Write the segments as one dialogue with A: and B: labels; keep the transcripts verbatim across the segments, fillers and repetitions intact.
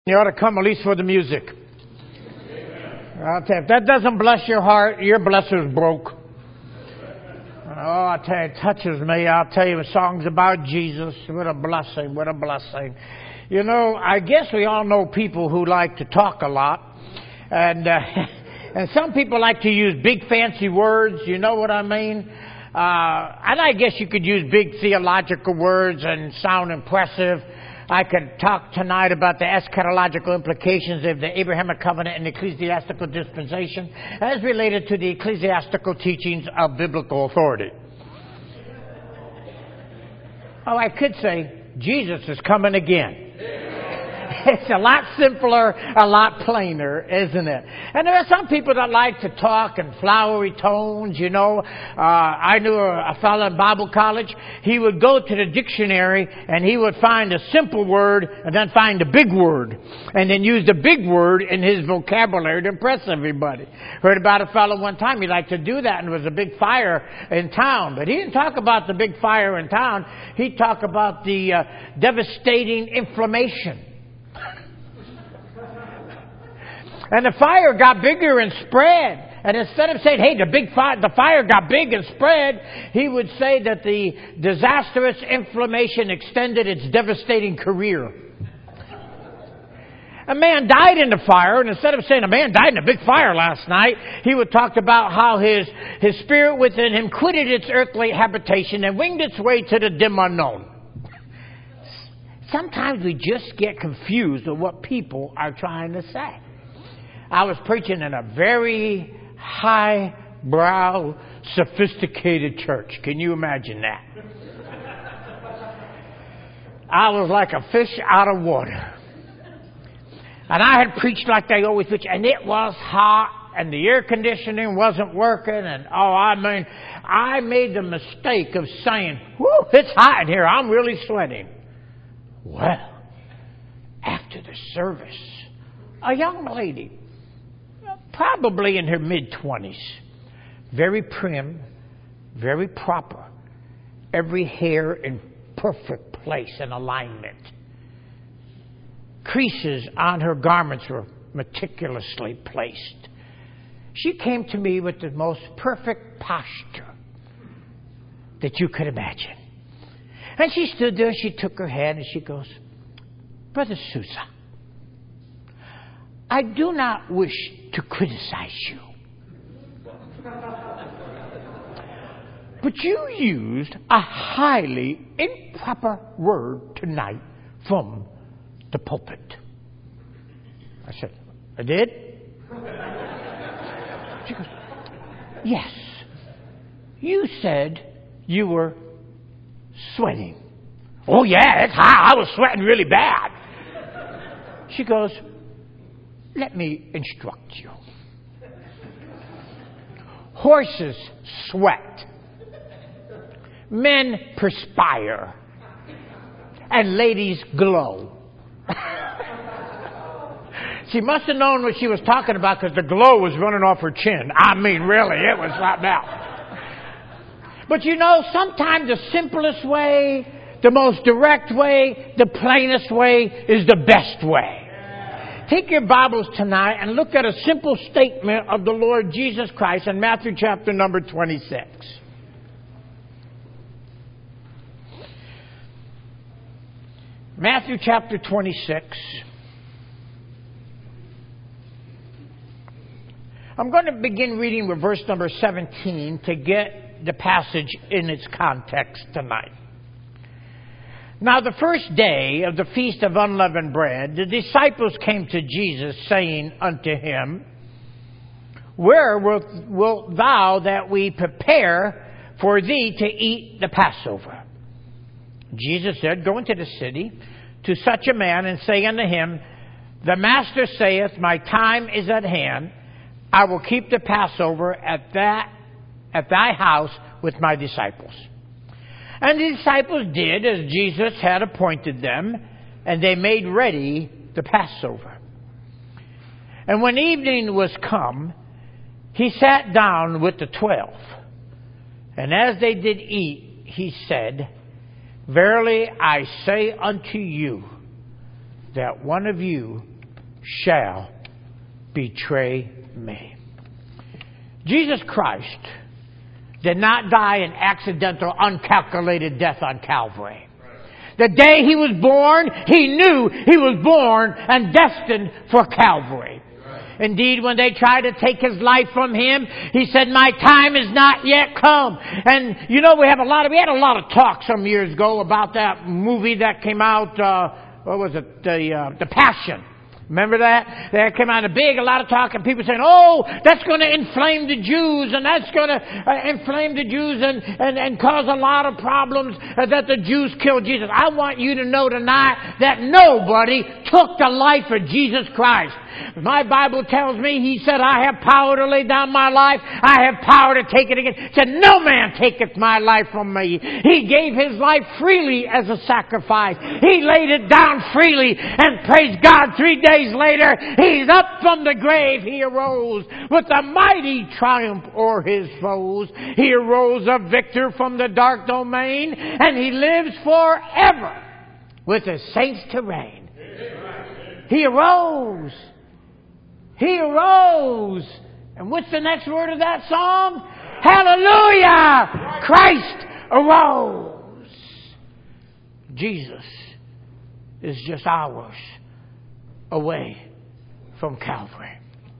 A: You ought to come at least for the music. I'll tell you, if that doesn't bless your heart, your blesser's broke. Oh, I tell you, it touches me. I'll tell you, songs about Jesus. What a blessing, what a blessing. You know, I guess we all know people who like to talk a lot. And, uh, and some people like to use big fancy words. You know what I mean? Uh, and I guess you could use big theological words and sound impressive. I could talk tonight about the eschatological implications of the Abrahamic covenant and ecclesiastical dispensation as related to the ecclesiastical teachings of biblical authority. Oh, I could say, Jesus is coming again. It's a lot simpler, a lot plainer, isn't it? And there are some people that like to talk in flowery tones, you know. Uh, I knew a, a fellow in Bible college. He would go to the dictionary and he would find a simple word and then find a big word. And then use the big word in his vocabulary to impress everybody. Heard about a fellow one time. He liked to do that, and there was a big fire in town. But he didn't talk about the big fire in town. He talked about the uh, devastating inflammation. And the fire got bigger and spread. And instead of saying, hey, the big fire, the fire got big and spread, he would say that the disastrous inflammation extended its devastating career. A man died in the fire, and instead of saying a man died in a big fire last night, he would talk about how his, his spirit within him quitted its earthly habitation and winged its way to the dim unknown. Sometimes we just get confused with what people are trying to say. I was preaching in a very high-brow, sophisticated church. Can you imagine that? I was like a fish out of water. And I had preached like they always preach, and it was hot, and the air conditioning wasn't working, and oh, I mean, I made the mistake of saying, whoo, it's hot in here, I'm really sweating. Well, after the service, a young lady, probably in her mid-twenties, very prim, very proper, every hair in perfect place and alignment. Creases on her garments were meticulously placed. She came to me with the most perfect posture that you could imagine. And she stood there, she took her hand, and she goes, Brother Sousa, I do not wish to criticize you, but you used a highly improper word tonight from the pulpit. I said, I did? She goes, yes. You said you were sweating. Oh yeah, it's hot. I was sweating really bad. She goes, let me instruct you. Horses sweat. Men perspire. And ladies glow. She must have known what she was talking about because the glow was running off her chin. I mean, really, it was like that. But you know, sometimes the simplest way, the most direct way, the plainest way is the best way. Take your Bibles tonight and look at a simple statement of the Lord Jesus Christ in Matthew chapter number twenty-six. Matthew chapter twenty-six. I'm going to begin reading with verse number seventeen to get the passage in its context tonight. Now the first day of the Feast of Unleavened Bread, the disciples came to Jesus, saying unto him, Where wilt, wilt thou that we prepare for thee to eat the Passover? Jesus said, Go into the city to such a man, and say unto him, The Master saith, My time is at hand. I will keep the Passover at that at thy house with my disciples. And the disciples did as Jesus had appointed them, and they made ready the Passover. And when evening was come, he sat down with the twelve. And as they did eat, he said, Verily I say unto you, that one of you shall betray me. Jesus Christ did not die an accidental, uncalculated death on Calvary. The day He was born, He knew He was born and destined for Calvary. Indeed, when they tried to take His life from Him, He said, my time is not yet come. And you know, we have a lot of, we had a lot of talk some years ago about that movie that came out, uh, what was it, the, uh, the Passion. Remember that? That came out a big, a lot of talk, and people saying, oh, that's going to inflame the Jews, and that's going to uh, inflame the Jews and, and, and cause a lot of problems uh, that the Jews killed Jesus. I want you to know tonight that nobody took the life of Jesus Christ. My Bible tells me, He said, I have power to lay down my life. I have power to take it again. He said, no man taketh my life from me. He gave His life freely as a sacrifice. He laid it down freely, and praise God, three days later, He's up from the grave. He arose with a mighty triumph o'er His foes. He arose a victor from the dark domain, and He lives forever with His saints to reign. He arose. He arose. And what's the next word of that song? Hallelujah! Christ arose. Jesus is just hours away from Calvary.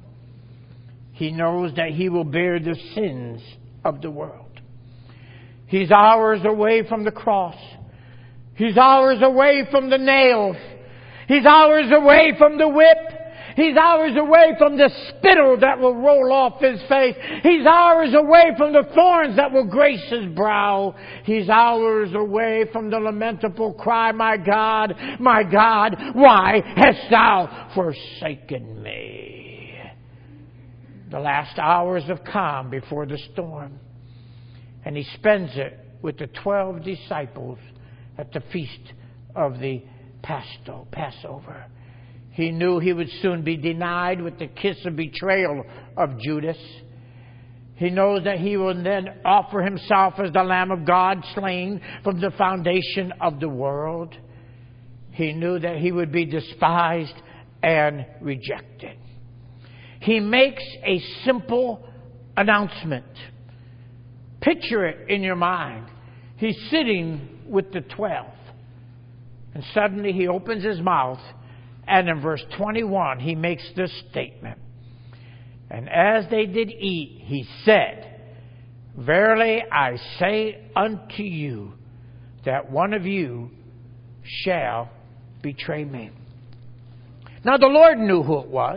A: He knows that He will bear the sins of the world. He's hours away from the cross. He's hours away from the nails. He's hours away from the whip. He's hours away from the spittle that will roll off His face. He's hours away from the thorns that will grace His brow. He's hours away from the lamentable cry, my God, my God, why hast Thou forsaken me? The last hours of calm before the storm. And He spends it with the twelve disciples at the feast of the Passover. He knew He would soon be denied with the kiss of betrayal of Judas. He knows that He will then offer Himself as the Lamb of God slain from the foundation of the world. He knew that He would be despised and rejected. He makes a simple announcement. Picture it in your mind. He's sitting with the twelve. And suddenly He opens His mouth. And in verse twenty-one, He makes this statement. And as they did eat, He said, verily I say unto you, that one of you shall betray me. Now the Lord knew who it was.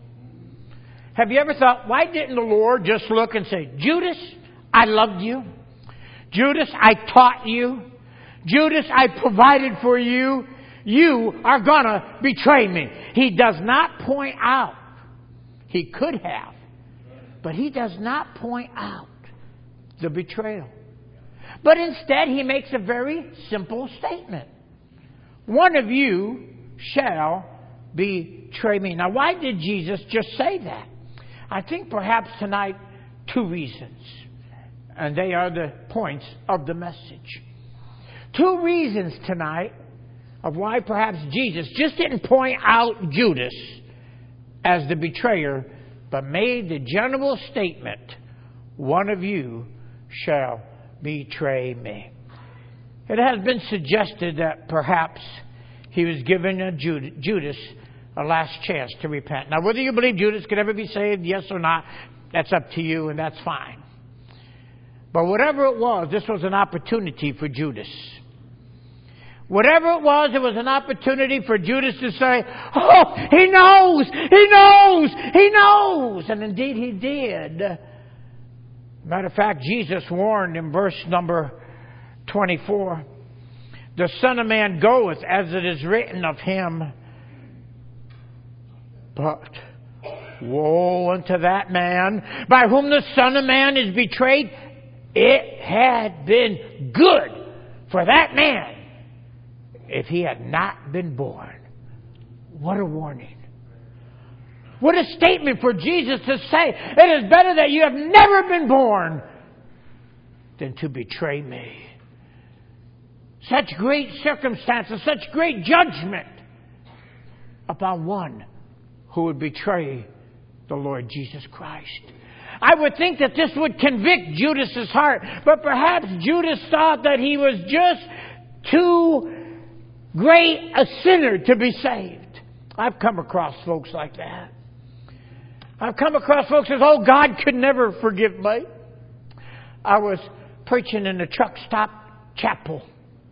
A: Have you ever thought, why didn't the Lord just look and say, Judas, I loved you. Judas, I taught you. Judas, I provided for you. You are going to betray me. He does not point out. He could have. But He does not point out the betrayal. But instead, He makes a very simple statement. One of you shall betray me. Now, why did Jesus just say that? I think perhaps tonight, two reasons. And they are the points of the message. Two reasons tonight of why perhaps Jesus just didn't point out Judas as the betrayer, but made the general statement, one of you shall betray me. It has been suggested that perhaps He was giving a Judas a last chance to repent. Now, whether you believe Judas could ever be saved, yes or not, that's up to you, and that's fine. But whatever it was, this was an opportunity for Judas. Whatever it was, it was an opportunity for Judas to say, oh, he knows, he knows, he knows. And indeed he did. Matter of fact, Jesus warned in verse number twenty-four, the Son of Man goeth as it is written of Him. But woe unto that man by whom the Son of Man is betrayed. It had been good for that man if he had not been born. What a warning. What a statement for Jesus to say, it is better that you have never been born than to betray me. Such great circumstances, such great judgment upon one who would betray the Lord Jesus Christ. I would think that this would convict Judas's heart, but perhaps Judas thought that he was just too great a sinner to be saved. I've come across folks like that. I've come across folks who say, oh, God could never forgive me. I was preaching in the truck stop chapel.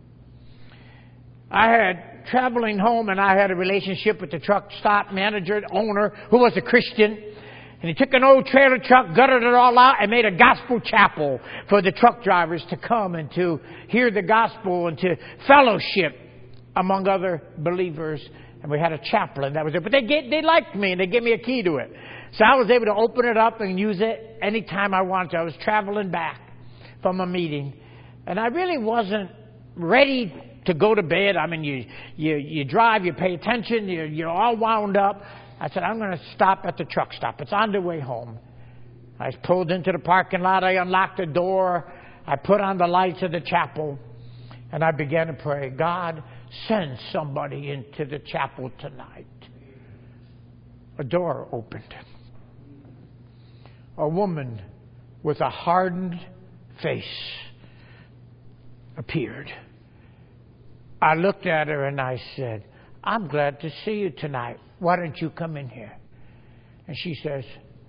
A: I had traveling home, and I had a relationship with the truck stop manager, owner, who was a Christian. And he took an old trailer truck, gutted it all out, and made a gospel chapel for the truck drivers to come and to hear the gospel and to fellowship among other believers. And we had a chaplain that was there. But they get, they liked me, and they gave me a key to it. So I was able to open it up and use it anytime I wanted to. I was traveling back from a meeting, and I really wasn't ready to go to bed. I mean, you you, you drive, you pay attention, you're, you're all wound up. I said, I'm going to stop at the truck stop. It's on the way home. I pulled into the parking lot. I unlocked the door. I put on the lights of the chapel. And I began to pray, God, send somebody into the chapel tonight. A door opened. A woman with a hardened face appeared. I looked at her and I said, I'm glad to see you tonight. Why don't you come in here? And she says,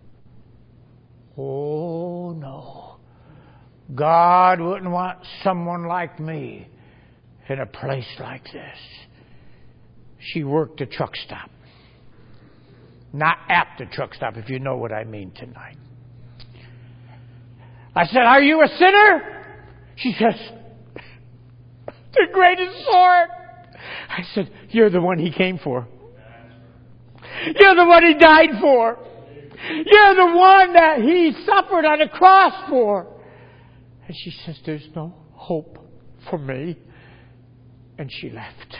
A: oh, no. God wouldn't want someone like me in a place like this. She worked a truck stop. Not at the truck stop, if you know what I mean tonight. I said, are you a sinner? She says, the greatest sort. I said, you're the one he came for. You're the one he died for. You're the one that he suffered on a cross for. And she says, there's no hope for me. And she left.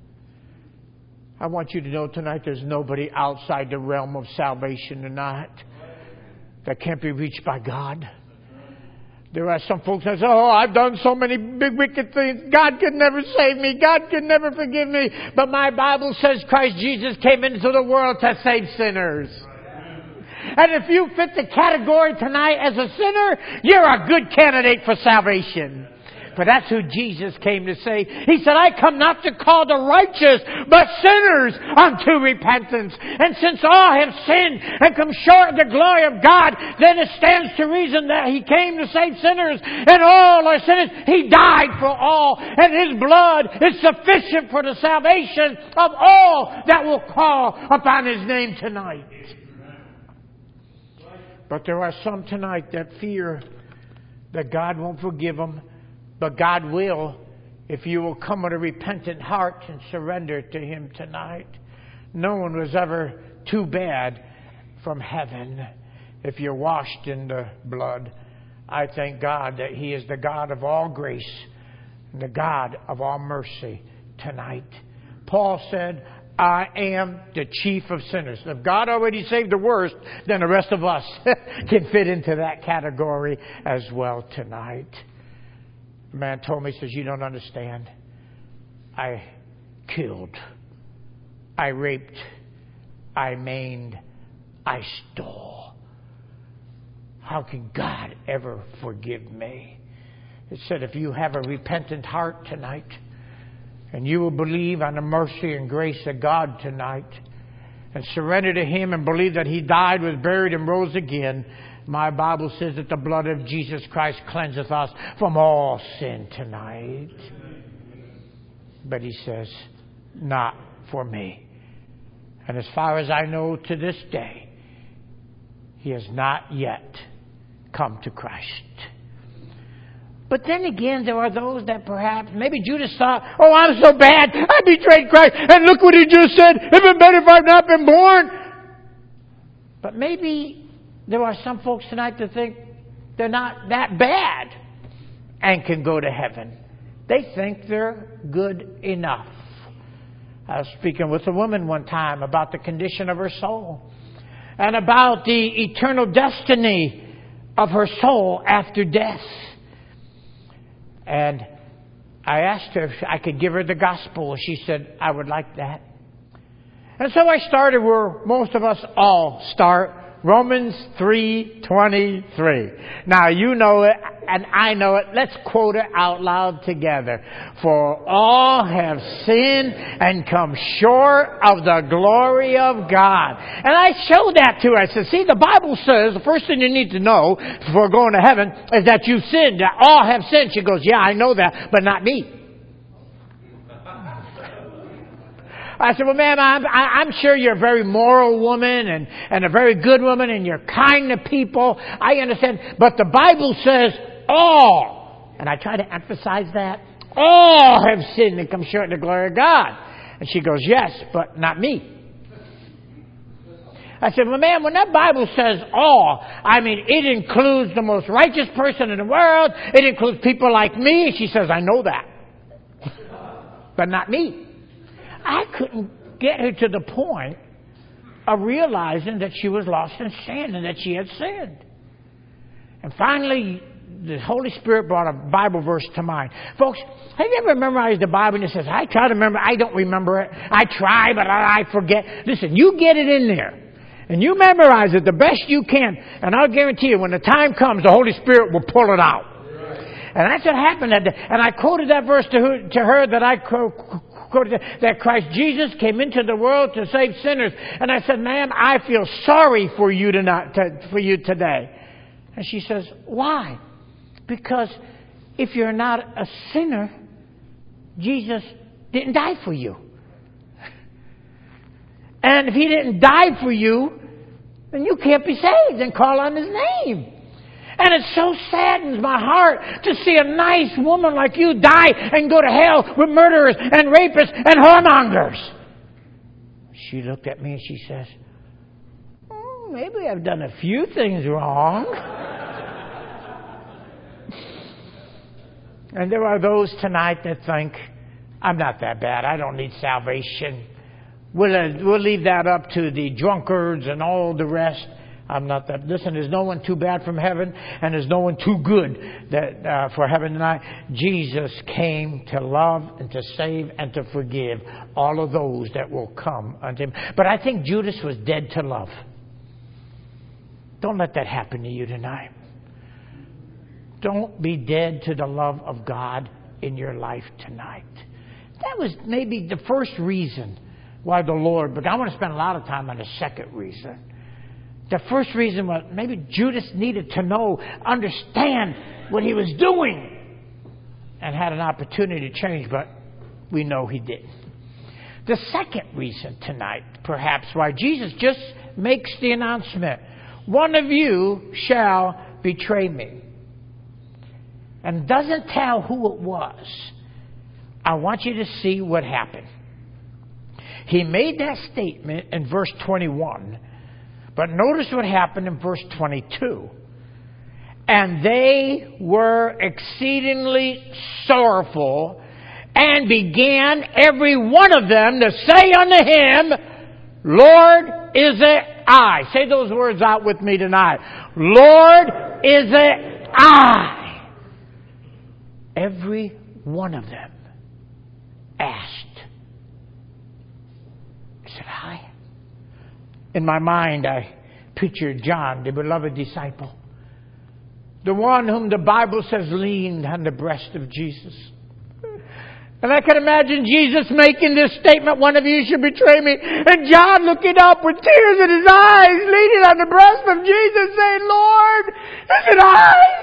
A: I want you to know tonight there's nobody outside the realm of salvation tonight that can't be reached by God. There are some folks that say, oh, I've done so many big wicked things. God could never save me. God could never forgive me. But my Bible says Christ Jesus came into the world to save sinners. And if you fit the category tonight as a sinner, you're a good candidate for salvation. For that's who Jesus came to save. He said, I come not to call the righteous, but sinners unto repentance. And since all have sinned and come short of the glory of God, then it stands to reason that He came to save sinners. And all are sinners. He died for all. And His blood is sufficient for the salvation of all that will call upon His name tonight. But there are some tonight that fear that God won't forgive them. But God will, if you will come with a repentant heart and surrender to Him tonight. No one was ever too bad from heaven if you're washed in the blood. I thank God that He is the God of all grace and the God of all mercy tonight. Paul said, I am the chief of sinners. If God already saved the worst, then the rest of us can fit into that category as well tonight. A man told me, he says, you don't understand. I killed. I raped. I maimed. I stole. How can God ever forgive me? It said, if you have a repentant heart tonight, and you will believe on the mercy and grace of God tonight, and surrender to Him and believe that He died, was buried, and rose again, my Bible says that the blood of Jesus Christ cleanseth us from all sin tonight. But He says, not for me. And as far as I know to this day, he has not yet come to Christ. But then again, there are those that perhaps, maybe Judas thought, oh, I'm so bad, I betrayed Christ, and look what he just said, it'd been better if I'd not been born. But maybe there are some folks tonight that think they're not that bad and can go to heaven. They think they're good enough. I was speaking with a woman one time about the condition of her soul and about the eternal destiny of her soul after death. And I asked her if I could give her the gospel. She said, I would like that. And so I started where most of us all start, Romans three twenty-three. Now you know it and I know it. Let's quote it out loud together. For all have sinned and come short of the glory of God. And I showed that to her. I said, see, the Bible says the first thing you need to know before going to heaven is that you've sinned. That all have sinned. She goes, yeah, I know that, but not me. I said, well, ma'am, I'm, I'm sure you're a very moral woman and, and a very good woman and you're kind to people. I understand. But the Bible says all. And I try to emphasize that. All have sinned and come short of the glory of God. And she goes, yes, but not me. I said, well, ma'am, when that Bible says all, I mean, it includes the most righteous person in the world. It includes people like me. She says, I know that. But not me. I couldn't get her to the point of realizing that she was lost in sin and that she had sinned. And finally, the Holy Spirit brought a Bible verse to mind. Folks, have you ever memorized the Bible and it says, I try to remember, I don't remember it. I try, but I forget. Listen, you get it in there. And you memorize it the best you can. And I'll guarantee you, when the time comes, the Holy Spirit will pull it out. And that's what happened. And I quoted that verse to her, to her that I quoted, that Christ Jesus came into the world to save sinners. And I said, ma'am, I feel sorry for you tonight, to, for you today. And she says, why? Because if you're not a sinner, Jesus didn't die for you. And if He didn't die for you, then you can't be saved and call on His name. And it so saddens my heart to see a nice woman like you die and go to hell with murderers and rapists and whoremongers. She looked at me and she says, oh, maybe I've done a few things wrong. And there are those tonight that think, I'm not that bad. I don't need salvation. We'll, uh, we'll leave that up to the drunkards and all the rest. I'm not that. Listen, there's no one too bad from heaven, and there's no one too good that uh, for heaven tonight. Jesus came to love and to save and to forgive all of those that will come unto Him. But I think Judas was dead to love. Don't let that happen to you tonight. Don't be dead to the love of God in your life tonight. That was maybe the first reason why the Lord, but I want to spend a lot of time on the second reason. The first reason was maybe Judas needed to know, understand what he was doing and had an opportunity to change, but we know he didn't. The second reason tonight, perhaps, why Jesus just makes the announcement, one of you shall betray me, and doesn't tell who it was. I want you to see what happened. He made that statement in verse twenty-one. But notice what happened in verse twenty-two. And they were exceedingly sorrowful, and began every one of them to say unto him, Lord, is it I? Say those words out with me tonight. Lord, is it I? Every one of them asked, is it I? In my mind, I pictured John, the beloved disciple, the one whom the Bible says leaned on the breast of Jesus. And I can imagine Jesus making this statement, one of you should betray me. And John looking up with tears in his eyes, leaning on the breast of Jesus, saying, Lord, is it I?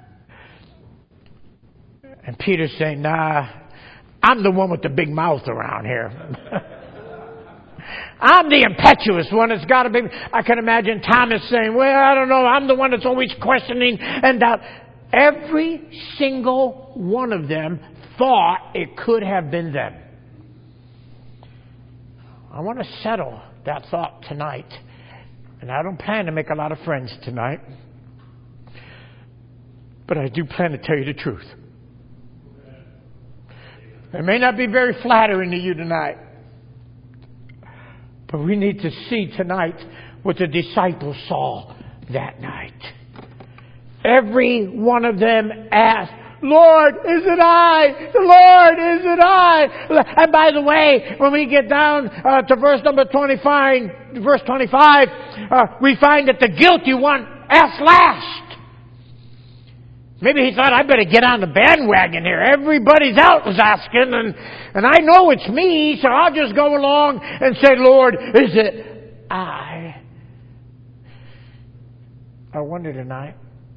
A: And Peter saying, nah, I'm the one with the big mouth around here. I'm the impetuous one. It's got to be. I can imagine Thomas saying, well, I don't know. I'm the one that's always questioning and doubt. Every single one of them thought it could have been them. I want to settle that thought tonight. And I don't plan to make a lot of friends tonight. But I do plan to tell you the truth. It may not be very flattering to you tonight. But we need to see tonight what the disciples saw that night. Every one of them asked, Lord, is it I? Lord, is it I? And by the way, when we get down uh, to verse number twenty-five, verse twenty-five, uh, we find that the guilty one asked last. Maybe he thought, I better get on the bandwagon here. Everybody's out was asking, and, and I know it's me, so I'll just go along and say, Lord, is it I? I wonder tonight,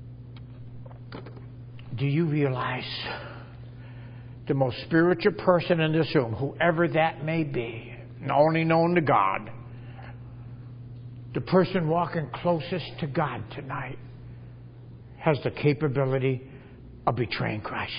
A: do you realize the most spiritual person in this room, whoever that may be, only known to God, the person walking closest to God tonight, has the capability of betraying Christ.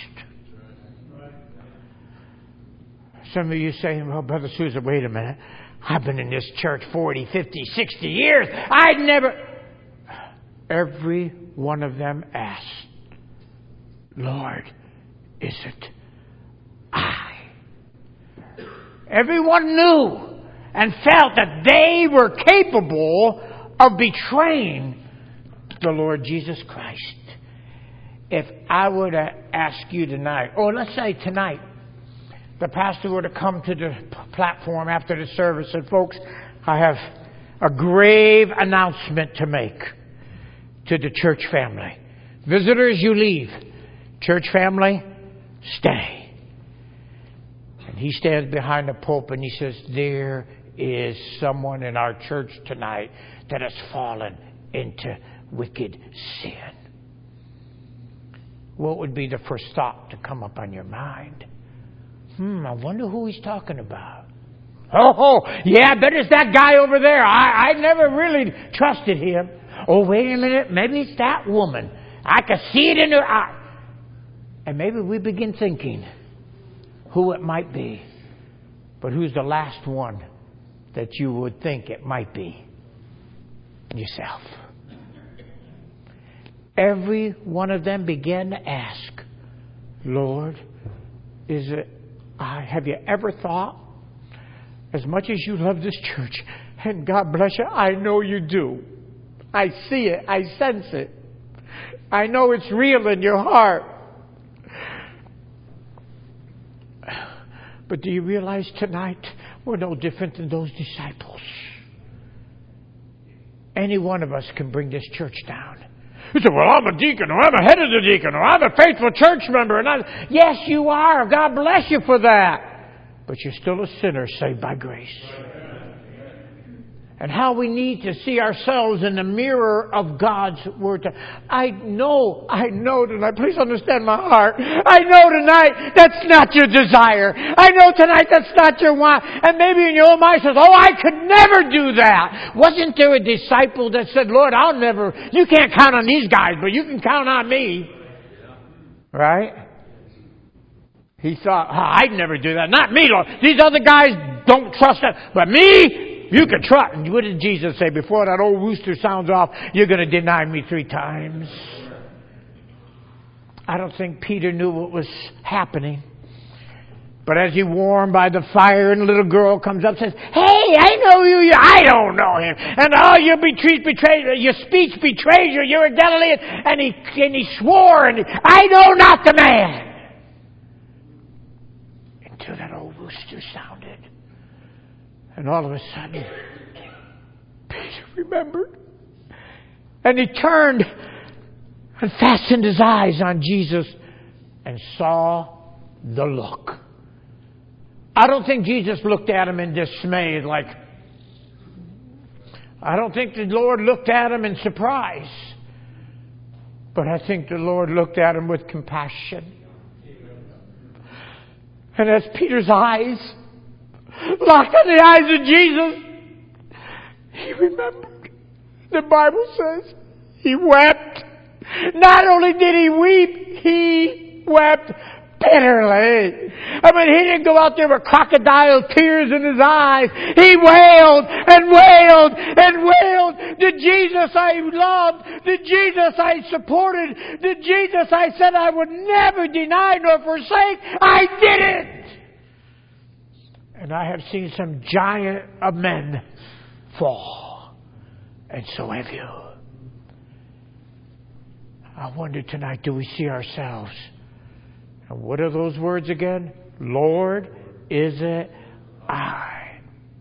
A: Some of you say, well, Brother Sousa, wait a minute. I've been in this church forty, fifty, sixty years. I'd never... Every one of them asked, Lord, is it I? Everyone knew and felt that they were capable of betraying the Lord Jesus Christ. If I were to ask you tonight, or let's say tonight, the pastor were to come to the platform after the service and, folks, I have a grave announcement to make to the church family. Visitors, you leave. Church family, stay. And he stands behind the pulpit and he says, there is someone in our church tonight that has fallen into wicked sin. What would be the first thought to come up on your mind? Hmm, I wonder who he's talking about. Oh, oh yeah, I bet it's that guy over there. I, I never really trusted him. Oh, wait a minute, maybe it's that woman. I can see it in her eye. And maybe we begin thinking who it might be. But who's the last one that you would think it might be? Yourself. Every one of them began to ask, Lord, is it I? Have you ever thought, as much as you love this church, and God bless you, I know you do. I see it. I sense it. I know it's real in your heart. But do you realize tonight we're no different than those disciples? Any one of us can bring this church down. You say, well, I'm a deacon, or I'm a head of the deacon, or I'm a faithful church member. And I, yes, you are. God bless you for that. But you're still a sinner saved by grace. And how we need to see ourselves in the mirror of God's Word. I know, I know tonight, please understand my heart. I know tonight that's not your desire. I know tonight that's not your want. And maybe in your own mind says, oh, I could never do that. Wasn't there a disciple that said, Lord, I'll never, you can't count on these guys, but you can count on me. Right? He thought, oh, I'd never do that. Not me, Lord. These other guys don't trust us. But me, you can trust. And what did Jesus say? Before that old rooster sounds off, you're going to deny me three times. I don't think Peter knew what was happening. But as he warmed by the fire, and a little girl comes up and says, hey, I know you. I don't know him. And oh, your, betray, betray, your speech betrays you. You're a Galilean. And he, and he swore, and he, I know not the man. Until that old rooster sounded. And all of a sudden, Peter remembered. And he turned and fastened his eyes on Jesus and saw the look. I don't think Jesus looked at him in dismay, like, I don't think the Lord looked at him in surprise. But I think the Lord looked at him with compassion. And as Peter's eyes locked on the eyes of Jesus, he remembered. The Bible says he wept. Not only did he weep, he wept bitterly. I mean, he didn't go out there with crocodile tears in his eyes. He wailed and wailed and wailed. The Jesus I loved, the Jesus I supported, the Jesus I said I would never deny nor forsake, I did it. And I have seen some giant of men fall. And so have you. I wonder tonight, do we see ourselves And what are those words again? Lord, is it I?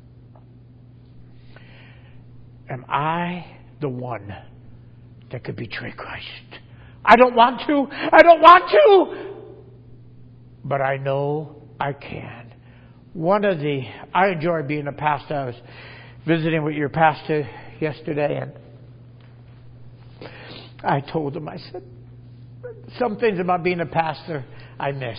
A: Am I the one that could betray Christ? I don't want to. I don't want to. But I know I can. One of the, I enjoy being a pastor. I was visiting with your pastor yesterday, and I told him, I said, some things about being a pastor I miss.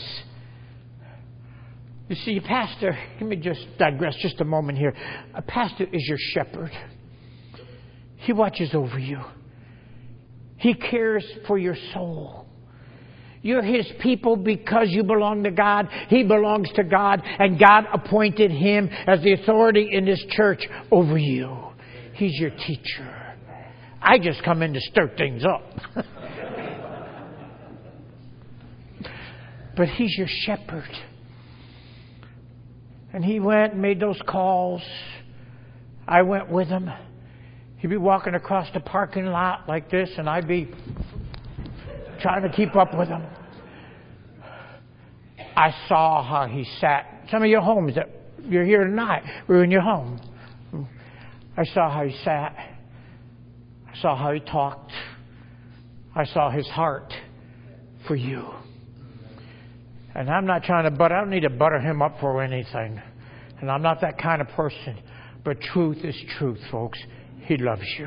A: You see, a pastor, let me just digress just a moment here. A pastor is your shepherd. He watches over you. He cares for your soul. You're His people because you belong to God. He belongs to God. And God appointed Him as the authority in this church over you. He's your teacher. I just come in to stir things up. But He's your shepherd. And He went and made those calls. I went with Him. He'd be walking across the parking lot like this, and I'd be trying to keep up with him. I saw how he sat. Some of your homes that you're here tonight, we're in your home. I saw how he sat. I saw how he talked. I saw his heart for you. And I'm not trying to butter, I don't need to butter him up for anything. And I'm not that kind of person. But truth is truth, folks. He loves you.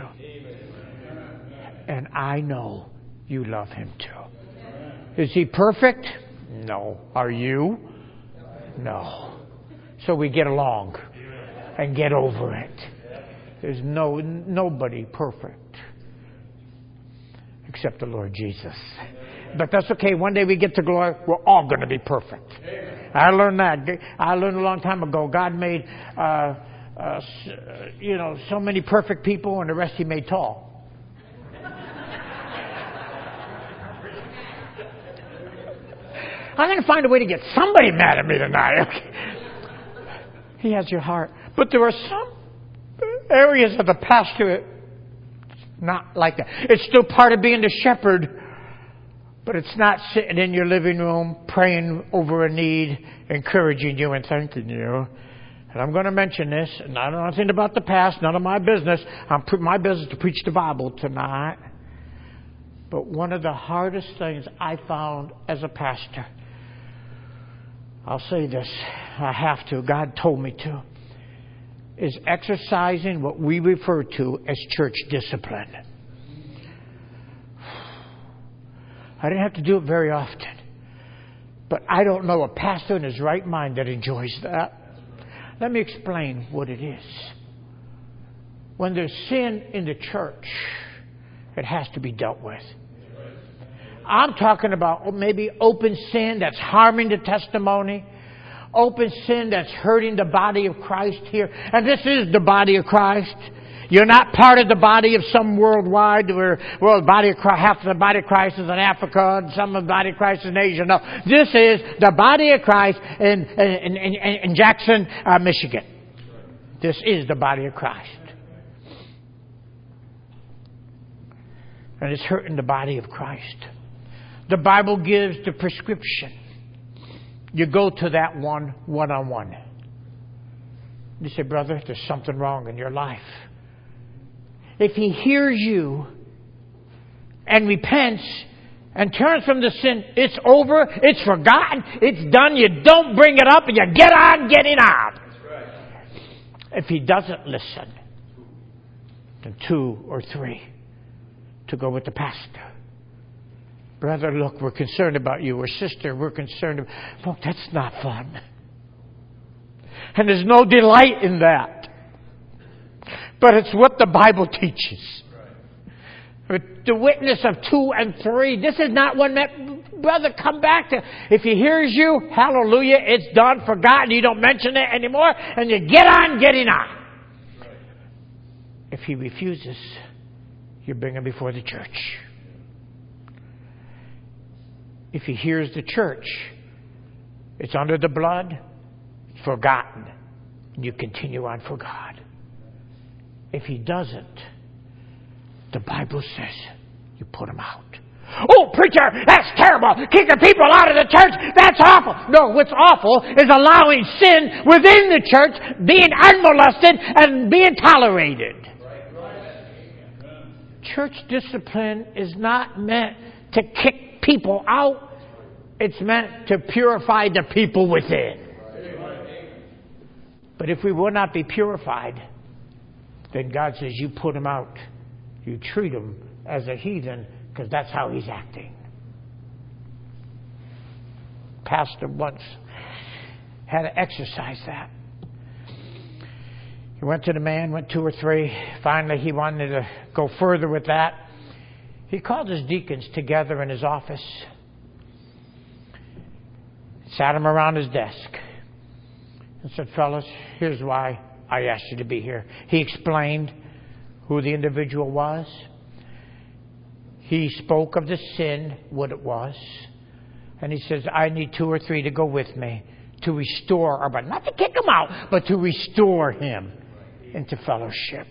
A: And I know you love Him too. Is He perfect? No. Are you? No. So we get along and get over it. There's no nobody perfect except the Lord Jesus. But that's okay. One day we get to glory, we're all going to be perfect. I learned that. I learned a long time ago. God made, uh, uh, you know, so many perfect people, and the rest He made tall. I'm going to find a way to get somebody mad at me tonight. Okay. He has your heart. But there are some areas of the pastorate not like that. It's still part of being the shepherd, but it's not sitting in your living room praying over a need, encouraging you and thanking you. And I'm going to mention this, and I don't know anything about the past, none of my business. I'm my business to preach the Bible tonight. But one of the hardest things I found as a pastor, I'll say this, I have to, God told me to, is exercising what we refer to as church discipline. I didn't have to do it very often. But I don't know a pastor in his right mind that enjoys that. Let me explain what it is. When there's sin in the church, it has to be dealt with. I'm talking about maybe open sin that's harming the testimony. Open sin that's hurting the body of Christ here. And this is the body of Christ. You're not part of the body of some worldwide where, well, the body of Christ, half of the body of Christ is in Africa and some of the body of Christ is in Asia. No, this is the body of Christ in, in, in, in Jackson, uh, Michigan. This is the body of Christ. And it's hurting the body of Christ. The Bible gives the prescription. You go to that one one-on-one. You say, brother, there's something wrong in your life. If he hears you and repents and turns from the sin, it's over, it's forgotten, it's done. You don't bring it up and you get on getting on. That's right. If he doesn't listen, then two or three to go with the pastor. Brother, look, we're concerned about you. Or sister, we're concerned about... Look, that's not fun. And there's no delight in that. But it's what the Bible teaches. Right. The witness of two and three. This is not one that... Brother, come back to... If he hears you, hallelujah, it's done, forgotten. You don't mention it anymore. And you get on getting on. Right. If he refuses, you bring him before the church. If he hears the church, it's under the blood, it's forgotten, and you continue on for God. If he doesn't, the Bible says you put him out. Oh, preacher, that's terrible. Kicking people out of the church, that's awful. No, what's awful is allowing sin within the church, being unmolested and being tolerated. Church discipline is not meant to kick people out. It's meant to purify the people within. But if we will not be purified, then God says you put him out. You treat him as a heathen because that's how he's acting. Pastor once had to exercise that. He went to the man, went two or three. Finally, he wanted to go further with that. He called his deacons together in his office, sat them around his desk, and said, fellas, here's why I asked you to be here. He explained who the individual was. He spoke of the sin, what it was. And he says, I need two or three to go with me to restore, or but not to kick him out, but to restore him into fellowship.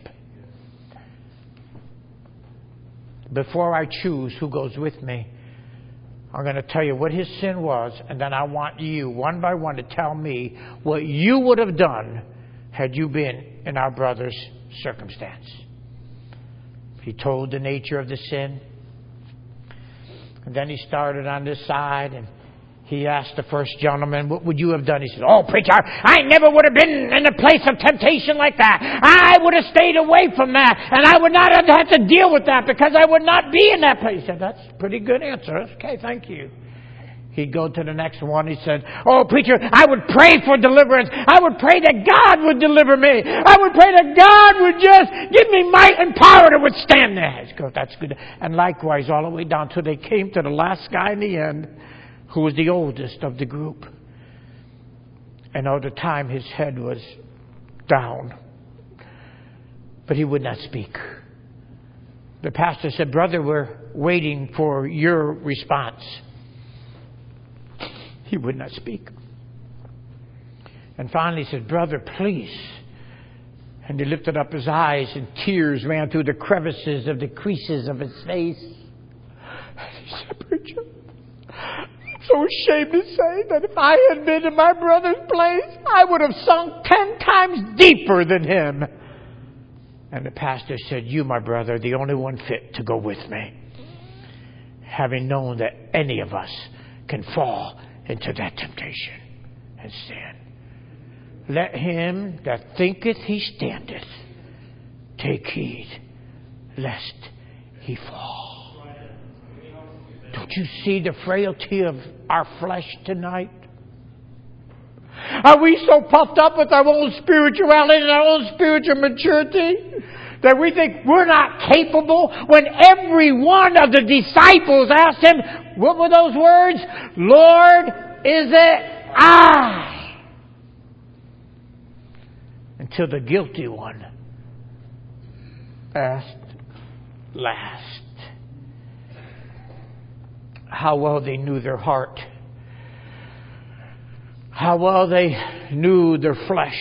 A: Before I choose who goes with me, I'm going to tell you what his sin was, and then I want you, one by one, to tell me what you would have done had you been in our brother's circumstance. He told the nature of the sin. And then he started on this side, and he asked the first gentleman, what would you have done? He said, oh, preacher, I never would have been in a place of temptation like that. I would have stayed away from that, and I would not have had to deal with that because I would not be in that place. He said, that's a pretty good answer. Okay, thank you. He'd go to the next one. He said, oh, preacher, I would pray for deliverance. I would pray that God would deliver me. I would pray that God would just give me might and power to withstand that. He goes, that's good. And likewise, all the way down till they came to the last guy in the end, who was the oldest of the group. And all the time his head was down. But he would not speak. The pastor said, brother, we're waiting for your response. He would not speak. And finally he said, brother, please. And he lifted up his eyes and tears ran through the crevices of the creases of his face. And he said, preacher, I'm so ashamed to say that if I had been in my brother's place, I would have sunk ten times deeper than him. And the pastor said, you, my brother, are the only one fit to go with me. Having known that any of us can fall into that temptation and sin. Let him that thinketh he standeth take heed lest he fall. Don't you see the frailty of our flesh tonight? Are we so puffed up with our own spirituality and our own spiritual maturity that we think we're not capable when every one of the disciples asked him, what were those words? Lord, is it I? Until the guilty one asked last. How well they knew their heart. How well they knew their flesh.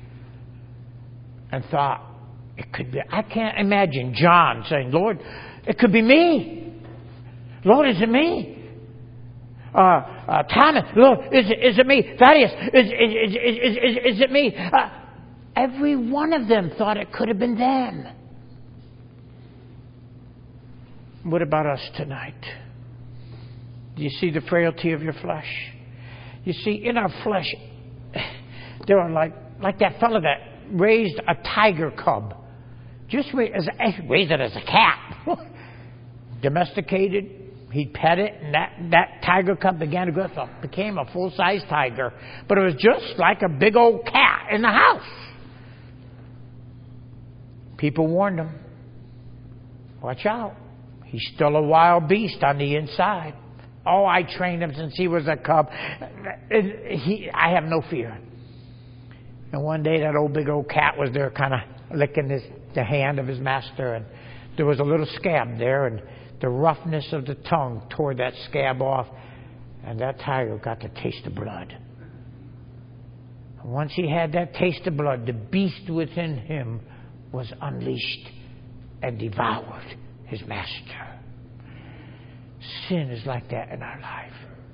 A: And thought, it could be. I can't imagine John saying, Lord, it could be me. Lord, is it me? Uh, uh, Thomas, Lord, is it, is it me? Thaddeus, is, is, is, is, is, is it me? Uh, every one of them thought it could have been them. What about us tonight? Do you see the frailty of your flesh? You see, in our flesh, there are like, like that fellow that raised a tiger cub. Just raised, raised it as a cat. Domesticated. He'd pet it, and that, that tiger cub began to grow up, became a full-size tiger. But it was just like a big old cat in the house. People warned him, watch out. He's still a wild beast on the inside. Oh, I trained him since he was a cub. He, I have no fear. And one day that old big old cat was there kind of licking his, the hand of his master. And there was a little scab there. And the roughness of the tongue tore that scab off. And that tiger got to taste the blood. And once he had that taste of blood, the beast within him was unleashed and devoured his master. Sin is like that in our life.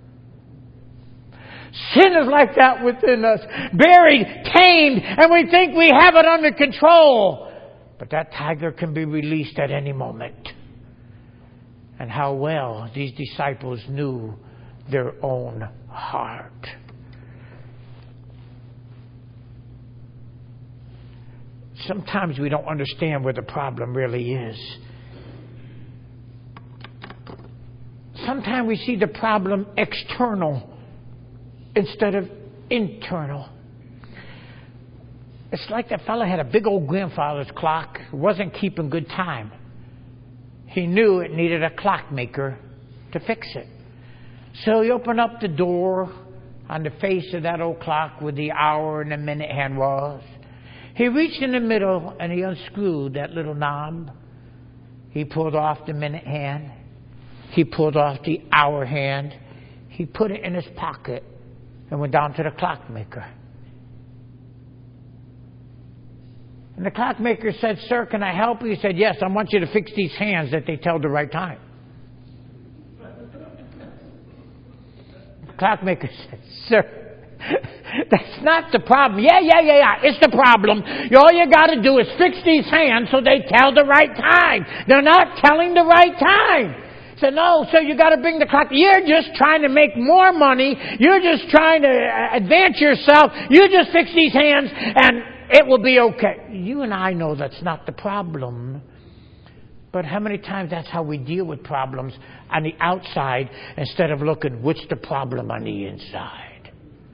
A: Sin is like that within us. Buried, tamed, and we think we have it under control. But that tiger can be released at any moment. And how well these disciples knew their own heart. Sometimes we don't understand where the problem really is. Sometimes we see the problem external instead of internal. It's like that fellow had a big old grandfather's clock, wasn't keeping good time. He knew it needed a clockmaker to fix it. So he opened up the door on the face of that old clock where the hour and the minute hand was. He reached in the middle and he unscrewed that little knob. He pulled off the minute hand. He pulled off the hour hand. He put it in his pocket and went down to the clockmaker. And the clockmaker said, "Sir, can I help you?" He said, "Yes, I want you to fix these hands that they tell the right time." The clockmaker said, "Sir, that's not the problem." "Yeah, yeah, yeah, yeah. It's the problem. All you got to do is fix these hands so they tell the right time. They're not telling the right time." He said, "No, so you got to bring the clock. You're just trying to make more money. You're just trying to advance yourself. You just fix these hands and it will be okay." You and I know that's not the problem. But how many times that's how we deal with problems on the outside instead of looking, what's the problem on the inside?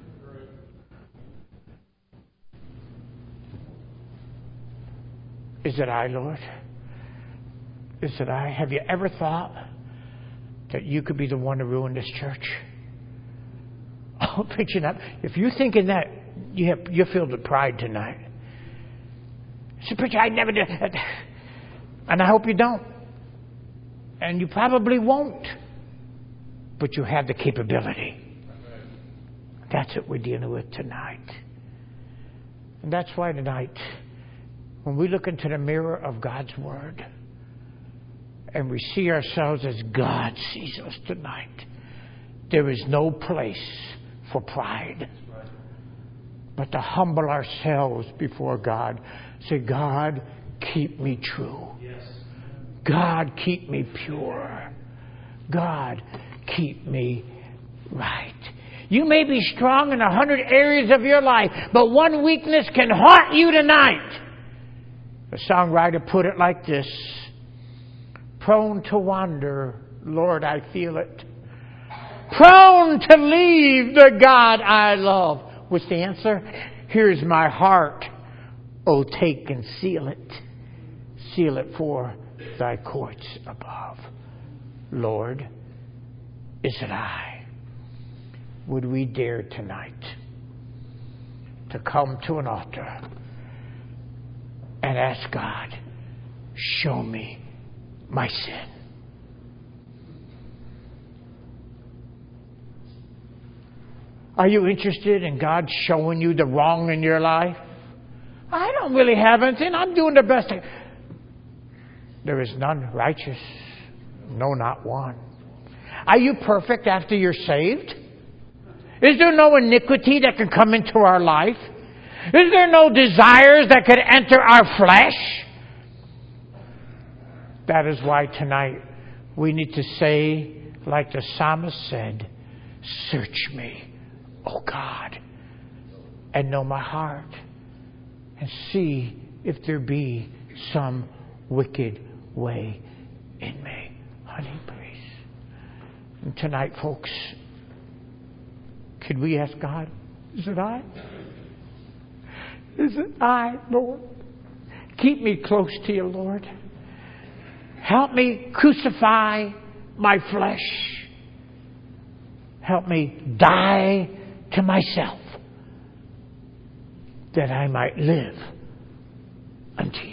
A: Is it I, Lord? Is it I? Have you ever thought that you could be the one to ruin this church? Oh, picture that. If you're thinking that, you have, you're filled with pride tonight. So, preacher, I never did. And I hope you don't. And you probably won't. But you have the capability. That's what we're dealing with tonight. And that's why tonight, when we look into the mirror of God's Word, and we see ourselves as God sees us tonight, there is no place for pride, but to humble ourselves before God. Say, "God, keep me true. God, keep me pure. God, keep me right." You may be strong in a hundred areas of your life, but one weakness can haunt you tonight. The songwriter put it like this: "Prone to wander, Lord, I feel it. Prone to leave the God I love." What's the answer? "Here's my heart. Oh, take and seal it. Seal it for thy courts above." Lord, is it I? Would we dare tonight to come to an altar and ask God, show me my sin? Are you interested in God showing you the wrong in your life? I don't really have anything. I'm doing the best I... There is none righteous. No, not one. Are you perfect after you're saved? Is there no iniquity that can come into our life? Is there no desires that could enter our flesh? That is why tonight we need to say, like the psalmist said, "Search me, O God, and know my heart, and see if there be some wicked way in me." Honey, please. And tonight, folks, could we ask God, is it I? Is it I, Lord? Keep me close to you, Lord. Help me crucify my flesh. Help me die to myself, that I might live unto you.